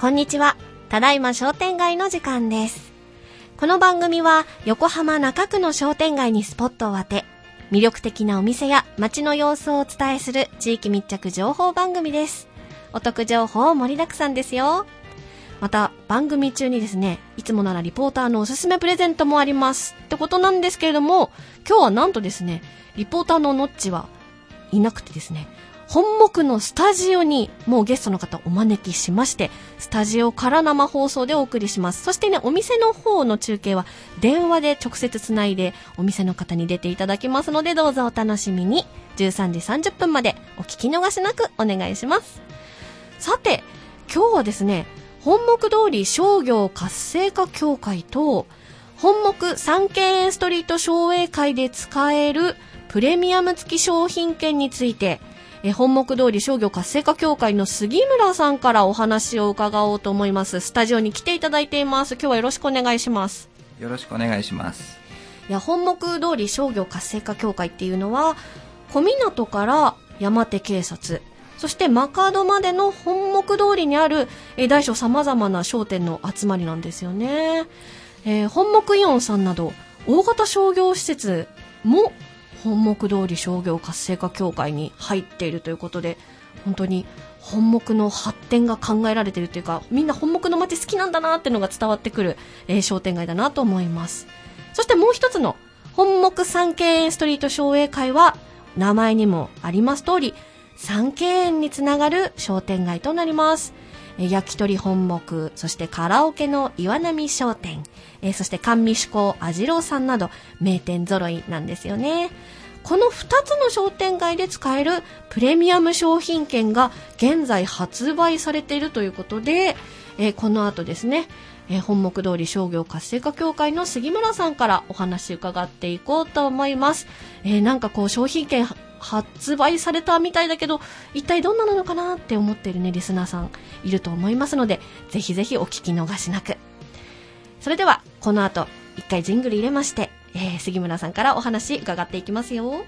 こんにちは。ただいま商店街の時間です。この番組は横浜中区の商店街にスポットを当て、魅力的なお店や街の様子をお伝えする地域密着情報番組です。お得情報盛りだくさんですよ。また番組中にですね、いつもならリポーターのおすすめプレゼントもありますってことなんですけれども、今日はなんとですね、リポーターののっちはいなくてですね、本木のスタジオにもうゲストの方お招きしまして、スタジオから生放送でお送りします。そしてね、お店の方の中継は電話で直接つないでお店の方に出ていただきますので、どうぞお楽しみに。13時30分までお聞き逃しなくお願いします。さて、今日はですね、本木通り商業活性化協会と本木三景園ストリート商栄会で使えるプレミアム付き商品券について、本木通り商業活性化協会の杉村さんからお話を伺おうと思います。スタジオに来ていただいています。今日はよろしくお願いします。 よろしくお願いします。 いや、本木通り商業活性化協会っていうのは、小湊から山手警察、そしてマカドまでの本木通りにある大小様々な商店の集まりなんですよね。本木イオンさんなど大型商業施設も本木通り商業活性化協会に入っているということで、本当に本木の発展が考えられているというか、みんな本木の街好きなんだなっていうのが伝わってくる、商店街だなと思います。そしてもう一つの本木三景園ストリート商栄会は、名前にもあります通り三景園につながる商店街となります。焼き鳥本木、そしてカラオケの岩波商店、そして甘味酒香あじろうさんなど名店揃いなんですよね。この2つの商店街で使えるプレミアム商品券が現在発売されているということで、この後ですね、本木通り商業活性化協会の杉村さんからお話伺っていこうと思います。なんかこう商品券発売されたみたいだけど、一体どんなのかなって思っているね、リスナーさんいると思いますので、ぜひぜひお聞き逃しなく。それではこの後一回ジングル入れまして、杉村さんからお話伺っていきますよ。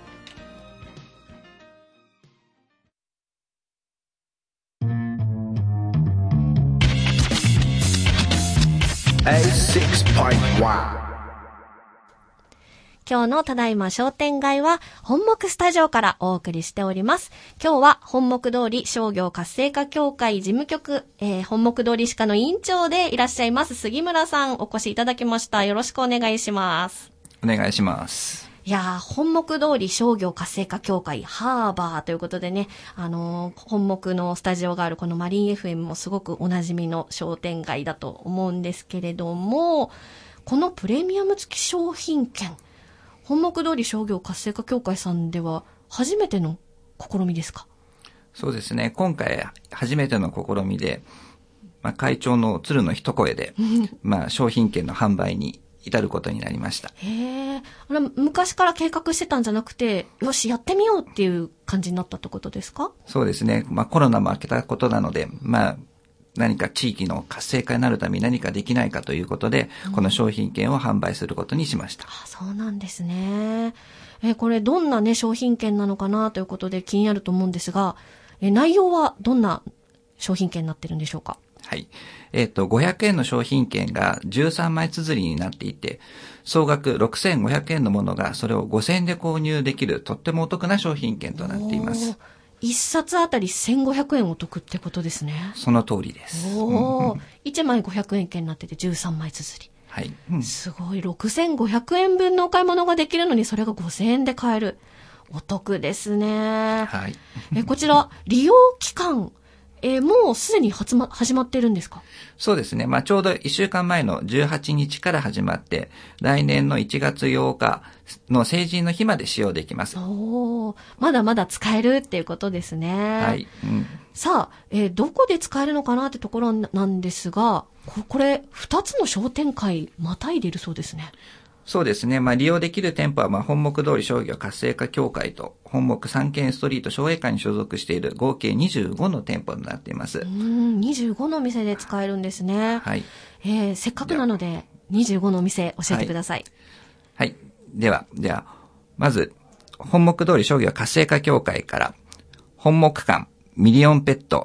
今日のただいま商店街は本木スタジオからお送りしております。今日は本木通り商業活性化協会事務局、本木通り歯科の委員長でいらっしゃいます杉村さん、お越しいただきました。よろしくお願いします。 お願いします。 いやー、本木通り商業活性化協会ハーバーということでね、本木のスタジオがあるこのマリン FM もすごくおなじみの商店街だと思うんですけれども、このプレミアム付き商品券、本木通り商業活性化協会さんでは初めての試みですか？ そうですね。今回初めての試みで、会長の鶴の一声で、商品券の販売に至ることになりました。 へー。昔から計画してたんじゃなくて、よしやってみようっていう感じになったってことですか？ そうですね。コロナも明けたことなので、何か地域の活性化になるために何かできないかということで、この商品券を販売することにしました。 そうなんですね。これどんなね、商品券なのかなということで気になると思うんですが、内容はどんな商品券になってるんでしょうか？ はい。500円の商品券が13枚綴りになっていて、総額6500円のものがそれを5000円で購入できるとってもお得な商品券となっています。 1冊あたり1500円お得ってことですね。 その通りです。 1枚500円券になってて13枚綴り。 はい。 すごい。6500円分のお買い物ができるのにそれが5000円で買える。お得ですね。 はい。 こちら、利用期間、もうすでに始まってるんですか？ そうですね。ちょうど1週間前の18日から始まって、来年の1月8日の成人の日まで使用できます。 まだまだ使えるっていうことですね。 はい。 さあ、どこで使えるのかなってところなんですが、これ、2つの商店会またいでいるそうですね。 そうですね。利用できる店舗は、本木通り商業活性化協会と、本木三景園ストリート商栄会に所属している合計25の店舗になっています。 25の店で使えるんですね。 はい。 せっかくなので、25のお店教えてください。 はい。では、まず、本木通り商業活性化協会から、本木館、ミリオンペット、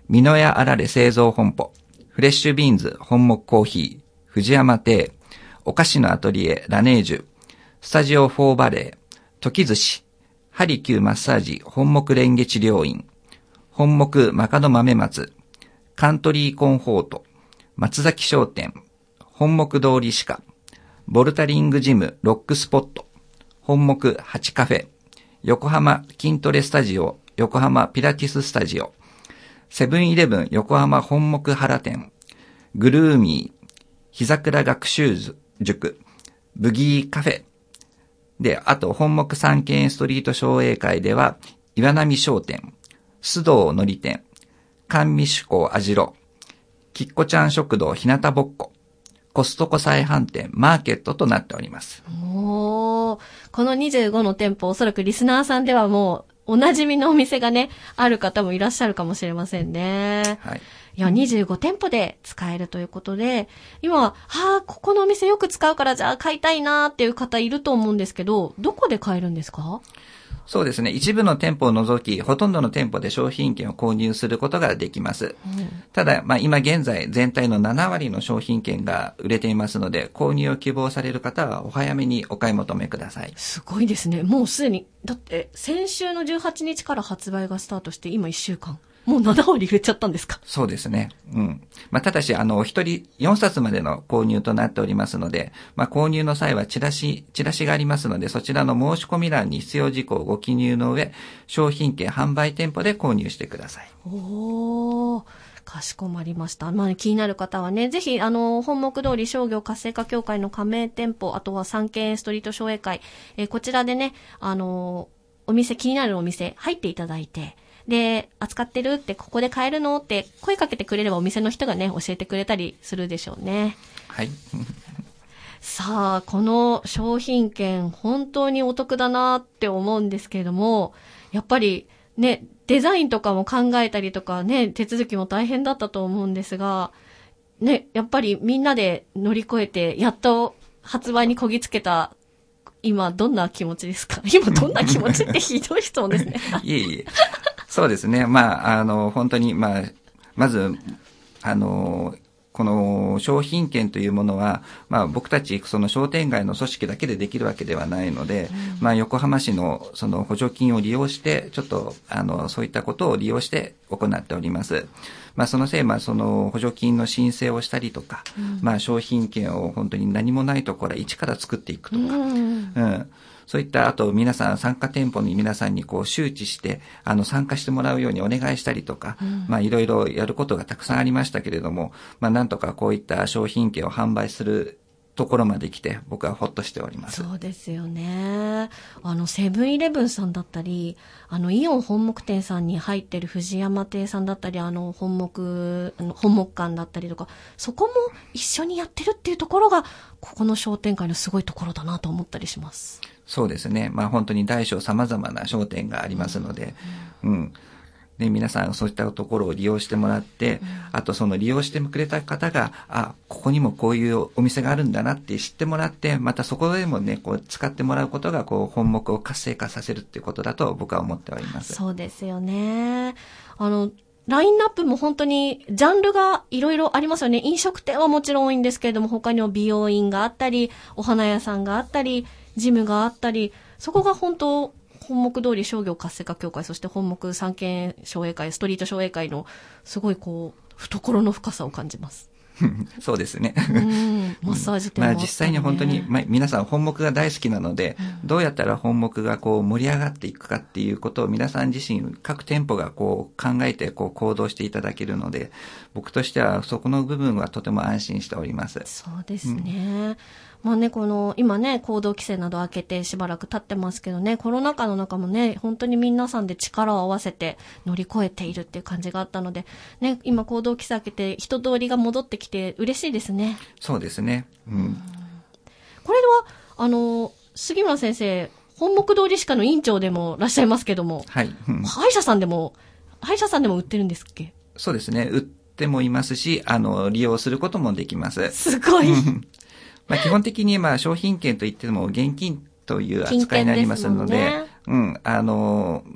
美濃屋あられ製造本舗、フレッシュビーンズ本木コーヒー、藤山亭、お菓子のアトリエラネージュ、スタジオフォーバレー、時寿司、ハリキューマッサージ本木レンゲ治療院、本木まかど豆松、カントリーコンフォート、松崎商店、本木通り歯科、ボルタリングジムロックスポット、本木8カフェ、横浜筋トレスタジオ、横浜ピラティススタジオ、セブンイレブン横浜本木原店、グルーミー、日桜学習塾、ブギーカフェ、で、あと本木三軒ストリート商栄会では、岩波商店、須藤のり店、甘味趣向あじろ、きっこちゃん食堂ひなたぼっこ、コストコ再販店マーケットとなっております。 おー、この25の店舗、おそらくリスナーさんではもうお馴染みのお店がね、ある方もいらっしゃるかもしれませんね。 はい。 いや、25店舗で使えるということで、今、ここのお店よく使うからじゃあ買いたいなーっていう方いると思うんですけど、どこで買えるんですか？ そうですね。一部の店舗を除き、ほとんどの店舗で商品券を購入することができます。ただ、今現在全体の7割の商品券が売れていますので、購入を希望される方はお早めにお買い求めください。 すごいですね。もうすでに、だって先週の18日から発売がスタートして今1週間。もう7割売れちゃったんですか？ そうですね。うん。ただし、お一人4冊までの購入となっておりますので、購入の際はチラシがありますので、そちらの申し込み欄に必要事項をご記入の上、商品券販売店舗で購入してください。 おー。かしこまりました。気になる方はね、ぜひ、本木通り商業活性化協会の加盟店舗、あとは三軒ストリート商栄会、こちらでね、お店、気になるお店入っていただいて、で、扱ってるってここで買えるのって声かけてくれればお店の人がね、教えてくれたりするでしょうね。 はい。 さあ、この商品券本当にお得だなって思うんですけれども、やっぱりね、デザインとかも考えたりとかね、手続きも大変だったと思うんですが、ね、やっぱりみんなで乗り越えて、やっと発売にこぎつけた、今どんな気持ちですか？今どんな気持ちってひどい質問ですね。 いえいえ。そうですね。本当に、まず、この商品券というものは、僕たちその商店街の組織だけでできるわけではないので、横浜市のその補助金を利用して、ちょっと、そういったことを利用して行っております。そのせい、その補助金の申請をしたりとか、商品券を本当に何もないところから一から作っていくとか、そういった、あと皆さん、参加店舗に皆さんに周知して、参加してもらうようにお願いしたりとか、いろいろやることがたくさんありましたけれども、なんとかこういった商品券を販売するところまで来て、僕はほっとしております。 そうですよね。セブンイレブンさんだったり、イオン本木店さんに入ってる藤山亭さんだったり、本木館だったりとか、そこも一緒にやってるっていうところが、ここの商店街のすごいところだなと思ったりします。 そうですね。本当に大小様々な商店がありますので、で、皆さんそういったところを利用してもらって、あとその利用してくれた方が、ここにもこういうお店があるんだなって知ってもらって、またそこでもね、使ってもらうことが、本木を活性化させるっていうことだと僕は思っております。 そうですよね。ラインナップも本当にジャンルがいろいろありますよね。飲食店はもちろん多いんですけれども、他にも美容院があったり、お花屋さんがあったり、ジムがあったり、そこが本当、本木通り商業活性化協会、そして本木三軒商栄会、ストリート商栄会のすごい懐の深さを感じます。 そうですね。 マッサージ店もあったりね。 実際に本当に、皆さん本木が大好きなので、どうやったら本木が盛り上がっていくかっていうことを皆さん自身、各店舗が考えて行動していただけるので、僕としてはそこの部分はとても安心しております。 そうですね。今ね、行動規制など明けてしばらく経ってますけどね、コロナ禍の中もね、本当に皆さんで力を合わせて乗り越えているっていう感じがあったので、ね、今行動規制明けて人通りが戻ってきて嬉しいですね。 そうですね。 これは、杉村先生、本木通り歯科の院長でもいらっしゃいますけども、 はい。 歯医者さんでも売ってるんですっけ？ そうですね。売ってもいますし、利用することもできます。 すごい。 基本的に商品券といっても現金という扱いになりますので、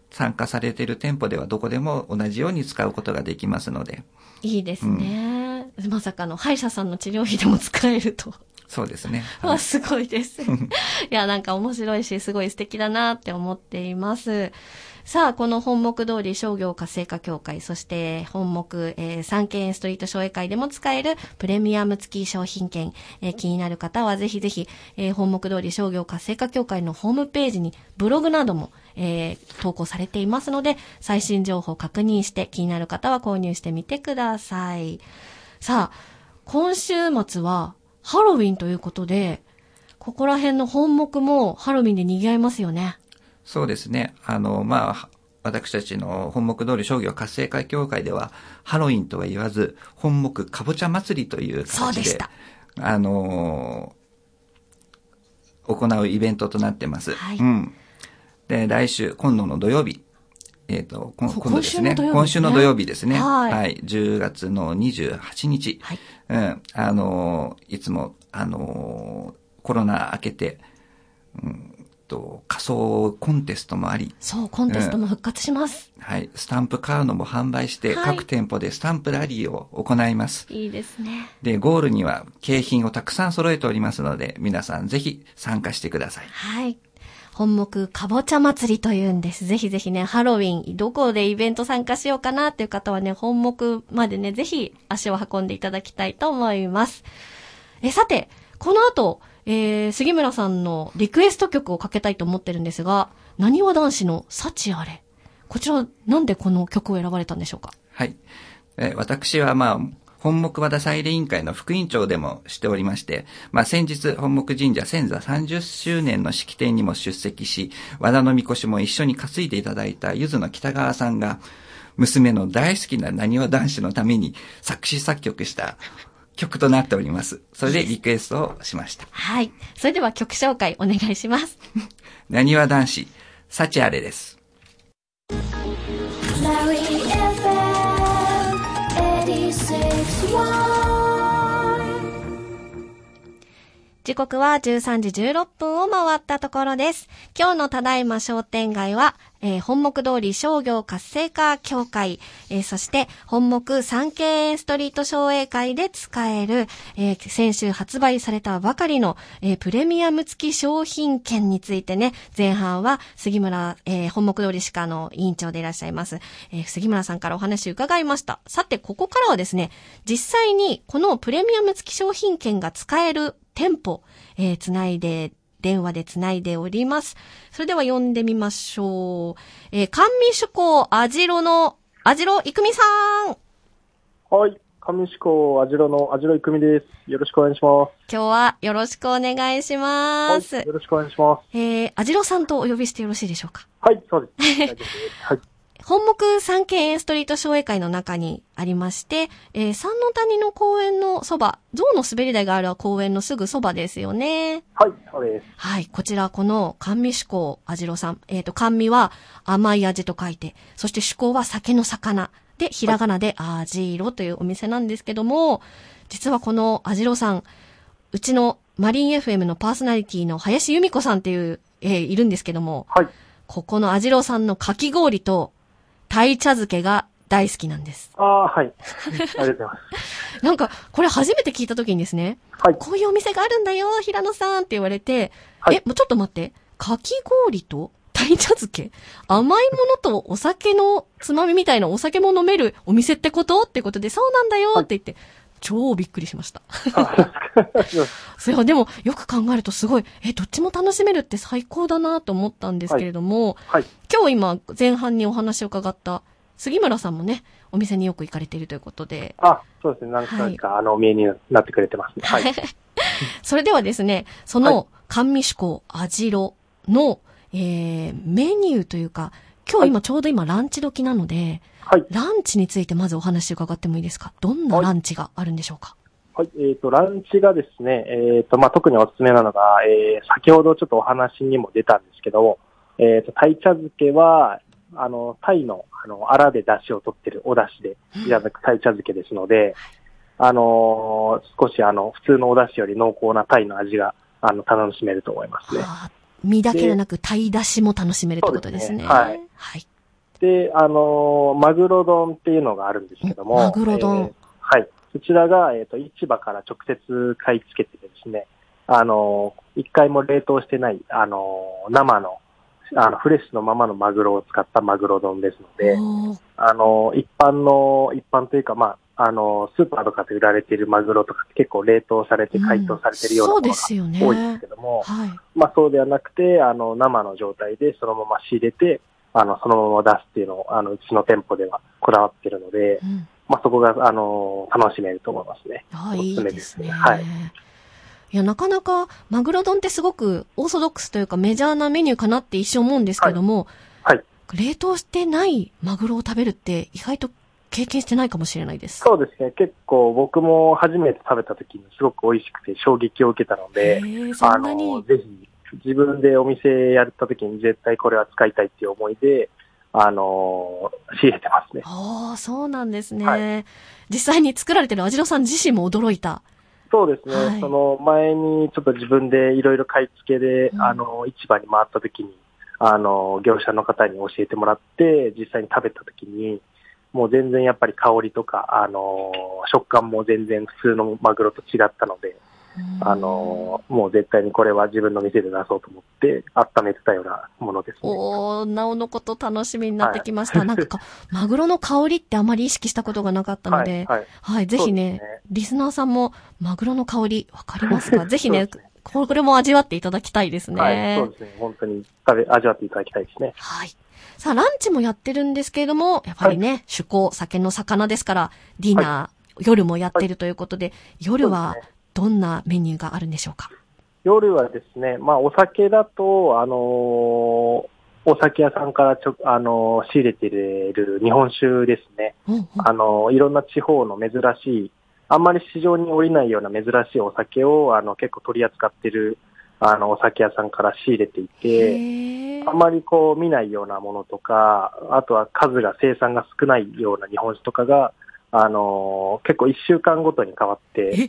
参加されている店舗ではどこでも同じように使うことができますので。 いいですね。まさかの歯医者さんの治療費でも使えると。 そうですね。 すごいです。いや、なんか面白いし、すごい素敵だなって思っています。さあ、この本木通り商業活性化協会、そして本木、三軒園ストリート商栄会でも使えるプレミアム付き商品券、気になる方はぜひぜひ、本木通り商業活性化協会のホームページにブログなども、投稿されていますので、最新情報を確認して気になる方は購入してみてください。さあ、今週末はハロウィンということで、ここら辺の本木もハロウィンで賑わいますよね。 そうですね。私たちの本木通り商業活性化協会では、ハロウィンとは言わず、本木かぼちゃ祭りという形で、 そうでした。 行うイベントとなってます。 はい。 で、今度の土曜日、今度ですね。 今週の土曜日ですね。 はい。はい。10月の28日。はい。いつも、コロナ明けて、仮装コンテストもあり。 そう、コンテストも復活します。 はい。スタンプカードも販売して、はい、各店舗でスタンプラリーを行います。 いいですね。 で、ゴールには景品をたくさん揃えておりますので、皆さんぜひ参加してください。 はい。本木かぼちゃ祭りというんです。ぜひぜひね、ハロウィン、どこでイベント参加しようかなっていう方はね、本木までね、ぜひ足を運んでいただきたいと思います。さて、この後、杉村さんのリクエスト曲をかけたいと思ってるんですが、なにわ男子の幸あれ。こちら、なんでこの曲を選ばれたんでしょうか？ はい。私は本木和田祭礼委員会の副委員長でもしておりまして、先日、本木神社先座30周年の式典にも出席し、和田のみこしも一緒に担いでいただいたゆずの北川さんが、娘の大好きななにわ男子のために作詞作曲した曲となっております。それでリクエストをしました。 はい。それでは曲紹介お願いします。 なにわ男子、幸あれです。 時刻は13時16分を回ったところです。今日のただいま商店街は、本木通り商業活性化協会、そして本木三軒園ストリート商栄会で使える、先週発売されたばかりの、プレミアム付き商品券についてね、前半は杉村、本木通り歯科の委員長でいらっしゃいます、杉村さんからお話伺いました。さて、ここからはですね、実際にこのプレミアム付き商品券が使える店舗、電話でつないでおります。それでは読んでみましょう。甘味趣向あじろのあじろいくみさん。 はい。甘味趣向あじろのあじろいくみです。よろしくお願いします。 今日はよろしくお願いします。 はい。よろしくお願いします。 あじろさんとお呼びしてよろしいでしょうか？ はい、そうです。はい。 本木三軒園ストリート商栄会の中にありまして、三の谷の公園のそば、象の滑り台がある公園のすぐそばですよね。 はい、そうです。 はい、こちらこの甘味趣向あじろさん。甘味は甘い味と書いて、そして趣向は酒の魚で、ひらがなであじろというお店なんですけども、実はこのあじろさん、うちのマリン FM のパーソナリティの林由美子さんっていう、いるんですけども、 はい。 ここのあじろさんのかき氷と、鯛茶漬けが大好きなんです。 はい。ありがとうございます。 なんか、これ初めて聞いた時にですね、はい。こういうお店があるんだよ、平野さんって言われて、はい。もうちょっと待って、かき氷と鯛茶漬け甘いものとお酒のつまみみたいなお酒も飲めるお店ってことってことで、そうなんだよって言って、はい、超びっくりしました。それはでも、よく考えるとすごい、どっちも楽しめるって最高だなと思ったんですけれども、はいはい、今日今、前半にお話を伺った杉村さんもね、お店によく行かれているということで。 そうですね。何回か、はい、お見えになってくれてますね。はい。 それではですね、その、甘味趣向あじろの、メニューというか、今日今ちょうど今ランチ時なので、はい。ランチについてまずお話伺ってもいいですか？どんなランチがあるんでしょうか？ はい。ランチがですね、特におすすめなのが、先ほどちょっとお話にも出たんですけど、鯛茶漬けは、鯛の、アラで出汁を取ってるお出汁でいただく鯛茶漬けですので、少し普通のお出汁より濃厚な鯛の味が、楽しめると思いますね。 身だけでなく鯛出汁も楽しめるってことですね。 はい。 はい。 で、マグロ丼っていうのがあるんですけども。 マグロ丼。 はい。そちらが、市場から直接買い付けてですね、一回も冷凍してない、生の、フレッシュのままのマグロを使ったマグロ丼ですので、一般というか、まあ、スーパーとかで売られているマグロとかって結構冷凍されて解凍されているようなものが多いんですけども、 はい、 まあそうではなくて、生の状態でそのまま仕入れて、そのまま出すっていうのを、うちの店舗ではこだわっているので、まあそこが、楽しめると思いますね。 いいですね。 はい。 いや、なかなか、マグロ丼ってすごくオーソドックスというかメジャーなメニューかなって一瞬思うんですけども、 はい。はい、 冷凍してないマグロを食べるって意外と経験してないかもしれないです。 そうですね。結構僕も初めて食べた時にすごく美味しくて衝撃を受けたので、 そんなにぜひ自分でお店やった時に絶対これは使いたいっていう思いで、仕入れてますね。 ああ、そうなんですね。 はい、 実際に作られてるアジロさん自身も驚いた。 そうですね。 はい、 その前にちょっと自分でいろいろ買い付けで、市場に回った時に、業者の方に教えてもらって、実際に食べた時に、もう全然やっぱり香りとか、食感も全然普通のマグロと違ったので、もう絶対にこれは自分の店で出そうと思って、温めてたようなものですね。 なおのこと楽しみになってきました。はい、なんか、マグロの香りってあまり意識したことがなかったので、はい、ぜひね、リスナーさんもマグロの香りわかりますか？ぜひね、これも味わっていただきたいですね。 はい、そうですね。本当に味わっていただきたいですね。 はい。さあ、ランチもやってるんですけれども、やっぱりね、酒肴、酒の魚ですから、ディナー、夜もやってるということで、夜はどんなメニューがあるんでしょうか？ 夜はですね、まあ、お酒だと、お酒屋さんから仕入れている日本酒ですね。いろんな地方の珍しい、あんまり市場に降りないような珍しいお酒を、結構取り扱っている、お酒屋さんから仕入れていて、あまりこう見ないようなものとか、あとは生産が少ないような日本酒とかが、結構1週間ごとに変わって、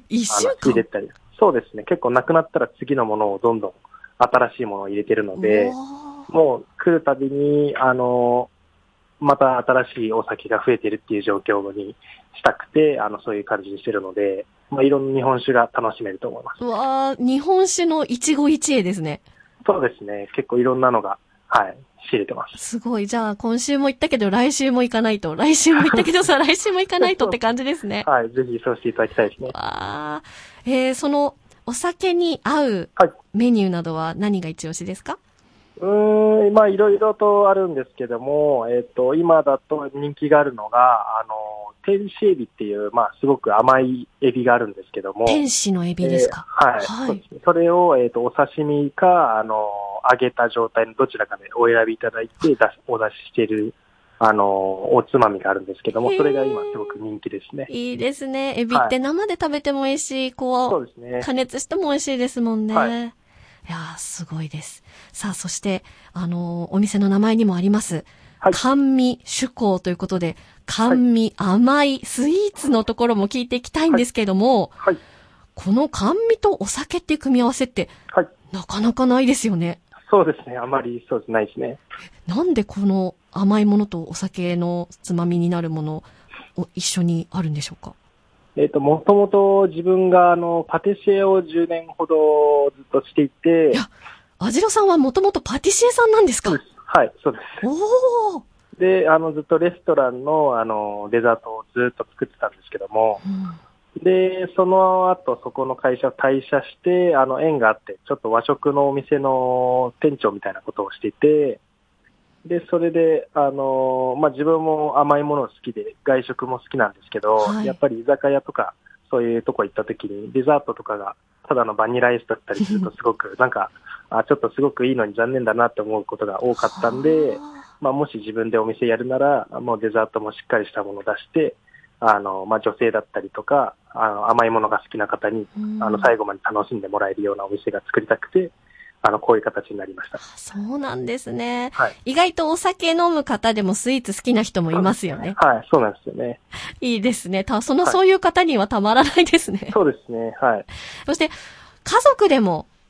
仕入れたり。そうですね。結構なくなったら次のものをどんどん新しいものを入れてるので、もう来るたびに、また新しいお酒が増えてるっていう状況にしたくて、そういう感じにしてるので、まあ、いろんな日本酒が楽しめると思います。 うわー、日本酒の一期一会ですね。 そうですね。結構いろんなのが、はい、仕入れてます。 すごい。じゃあ、今週も行ったけど、来週も行かないと。来週も行ったけどさ、来週も行かないとって感じですね。 はい、ぜひそうしていただきたいですね。 その、お酒に合うメニューなどは何が一押しですか？ まあ、いろいろとあるんですけども、今だと人気があるのが、天使エビっていう、まあ、すごく甘いエビがあるんですけども。 天使のエビですか？ はい。そうですね。それを、お刺身か、揚げた状態のどちらかでお選びいただいて、お出ししている、おつまみがあるんですけども、それが今すごく人気ですね。 いいですね。エビって生で食べても美味しい、 そうですね。 加熱しても美味しいですもんね。 はい。 いやー、すごいです。さあ、そして、お店の名前にもあります。はい、甘味酒香ということで、甘味、甘いスイーツのところも聞いていきたいんですけれども、はい、この甘味とお酒っていう組み合わせって、なかなかないですよね。 そうですね。あまりそうですないですね。 なんでこの甘いものとお酒のつまみになるものを一緒にあるんでしょうか？ もともと自分がパティシエを10年ほどずっとしていて。 いや、アジロさんはもともとパティシエさんなんですか？ はい、そうです。 おー。 で、ずっとレストランのデザートをずっと作ってたんですけども、で、その後そこの会社を退社して、縁があって、ちょっと和食のお店の店長みたいなことをしていて、で、それで、まあ、自分も甘いもの好きで、外食も好きなんですけど、やっぱり居酒屋とか、そういうとこ行った時に、デザートとかが、ただのバニラアイスだったりすると、すごく、なんか、ちょっとすごくいいのに残念だなって思うことが多かったんで、まあ、もし自分でお店やるなら、もうデザートもしっかりしたものを出して、まあ、女性だったりとか、甘いものが好きな方に、最後まで楽しんでもらえるようなお店が作りたくて、こういう形になりました。 そうなんですね。 はい。 意外とお酒飲む方でもスイーツ好きな人もいますよね。 はい、そうなんですよね。 いいですね。そういう方にはたまらないですね。 そうですね。はい。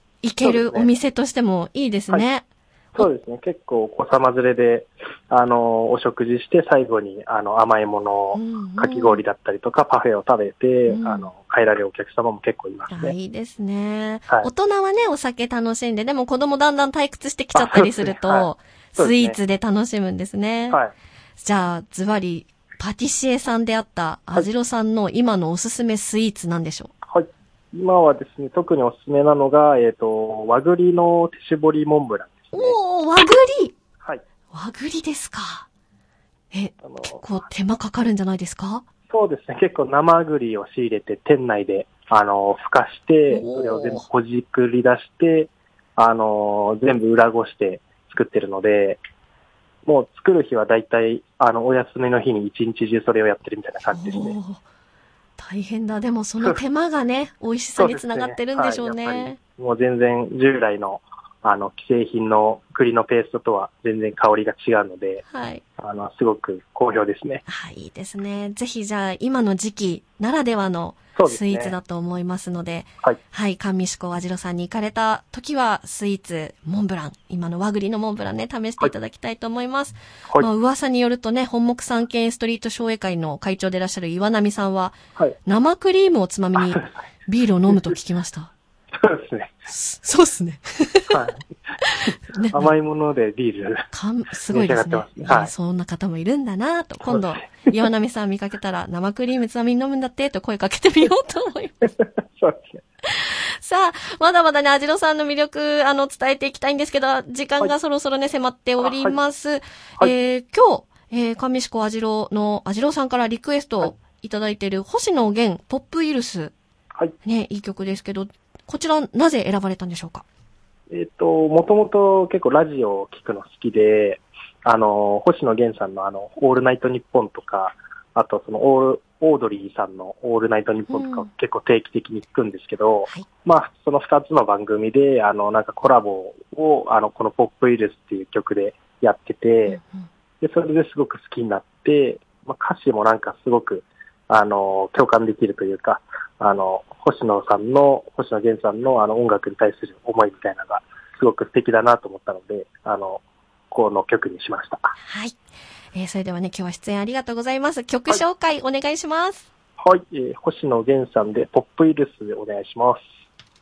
そして、家族でも行けるお店としてもいいですね。 そうですね。結構お子様連れで、お食事して最後に、甘いもの、かき氷だったりとか、パフェを食べて、帰られるお客様も結構いますね。 いいですね。 はい、 大人はね、お酒楽しんで、でも子供だんだん退屈してきちゃったりすると、スイーツで楽しむんですね。 はい。 じゃあ、ズバリ、パティシエさんであったあじろさんの今のおすすめスイーツなんでしょう？ はい。今はですね、特におすすめなのが、和栗の手絞りモンブランですね。 おー、和栗！ はい。 和栗ですか。結構手間かかるんじゃないですか？ そうですね。結構生栗を仕入れて店内で、ふかして、それを全部ほじくり出して、全部裏ごして作ってるので、もう作る日はだいたい、お休みの日に一日中それをやってるみたいな感じですね。 大変だ。でもその手間がね、美味しさにつながってるんでしょうね。 はい、やっぱりもう全然従来の、既製品の栗のペーストとは全然香りが違うので、 はい。 すごく好評ですね。 はい、いいですね。ぜひじゃあ、今の時期ならではのスイーツだと思いますので、 はい。 はい、甘味志向あじろさんに行かれた時は、スイーツ、モンブラン、今の和栗のモンブランね、試していただきたいと思います。はい。噂によるとね、本木三軒ストリート商栄会の会長でいらっしゃる岩波さんは、はい。生クリームをつまみにビールを飲むと聞きました。 そうですね。 そうですね。 はい。ね、甘いものでビール。 すごいですね。はい。そんな方もいるんだなと、今度、岩波さん見かけたら、生クリームつまみに飲むんだってと声かけてみようと思います。 そうですね。 さあ、まだまだね、あじろさんの魅力、伝えていきたいんですけど、時間がそろそろね、迫っております。はい、今日、甘味志向あじろの、あじろさんからリクエストをいただいている、星野源ポップイルス。はい。ね、いい曲ですけど、こちら、なぜ選ばれたんでしょうか？ もともと結構ラジオを聞くの好きで、星野源さんのオールナイトニッポンとか、あとオードリーさんのオールナイトニッポンとか結構定期的に聞くんですけど、はい、まあ、その二つの番組で、なんかコラボを、このポップイルスっていう曲でやってて、で、それですごく好きになって、まあ、歌詞もなんかすごく、共感できるというか、星野源さんの音楽に対する思いみたいなのがすごく素敵だなと思ったので、この曲にしました。 はい。それではね、今日は出演ありがとうございます。曲紹介お願いします。 はい。星野源さんでポップイルスでお願いします。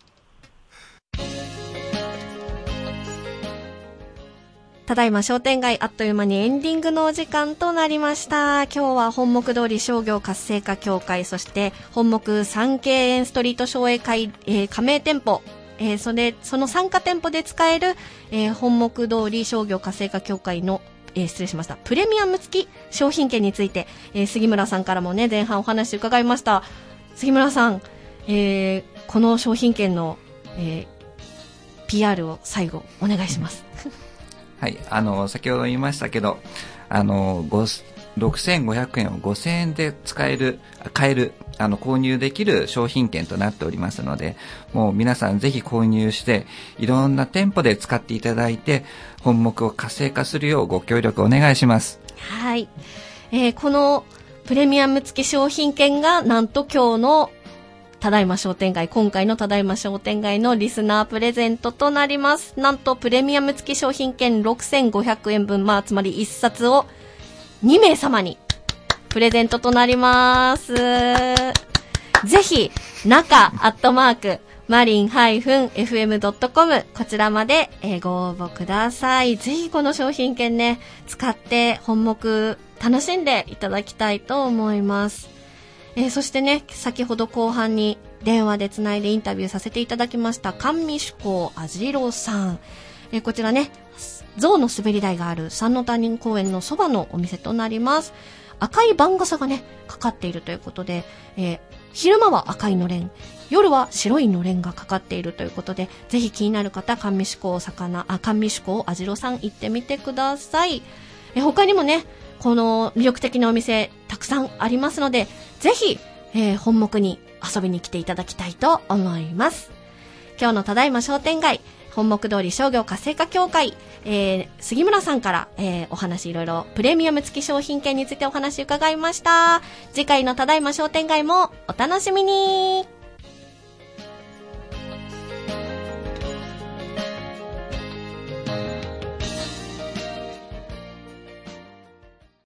ただいま商店街あっという間にエンディングのお時間となりました。今日は本木通り商業活性化協会、そして本木三景園ストリート商栄会、加盟店舗、その参加店舗で使える、本木通り商業活性化協会の、失礼しました。プレミアム付き商品券について、杉村さんからもね、前半お話伺いました。杉村さん、この商品券の、PR を最後お願いします。 はい、先ほど言いましたけど、6500円を5000円で買える、購入できる商品券となっておりますので、もう皆さんぜひ購入して、いろんな店舗で使っていただいて、本木を活性化するようご協力お願いします。 はい。このプレミアム付き商品券が、なんと今日のただいま商店街、今回のただいま商店街のリスナープレゼントとなります。なんとプレミアム付き商品券6500円分、つまり1冊を2名様にプレゼントとなります。ぜひ、marin-fm.com こちらまでご応募ください。ぜひこの商品券ね、使って本木楽しんでいただきたいと思います。そしてね、先ほど後半に電話でつないでインタビューさせていただきました甘味志向あじろさん。こちらね、象の滑り台がある三の谷公園のそばのお店となります。赤い番傘がね、かかっているということで、昼間は赤いのれん、夜は白いのれんがかかっているということで、ぜひ気になる方、甘味志向あじろさん行ってみてください。他にもね、この魅力的なお店たくさんありますので、ぜひ、本木に遊びに来ていただきたいと思います。今日のただいま商店街、本木通り商業活性化協会、杉村さんから、お話いろいろプレミアム付き商品券についてお話伺いました。次回のただいま商店街もお楽しみに。